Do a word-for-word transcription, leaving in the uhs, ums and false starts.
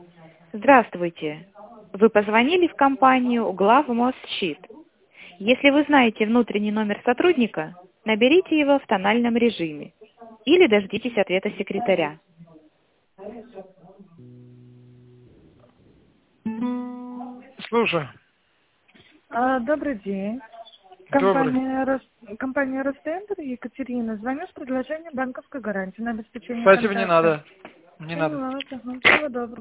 Здравствуйте. Вы позвонили в компанию Главмосщит. Если вы знаете внутренний номер сотрудника, наберите его в тональном режиме или дождитесь ответа секретаря. Слушай. А, добрый день. Добрый. Компания, Рос- компания Ростендер, Екатерина. Звоню с предложением банковской гарантии на обеспечение Спасибо, не контракта. надо. Не надо. Поняла вас, ага. Всего доброго.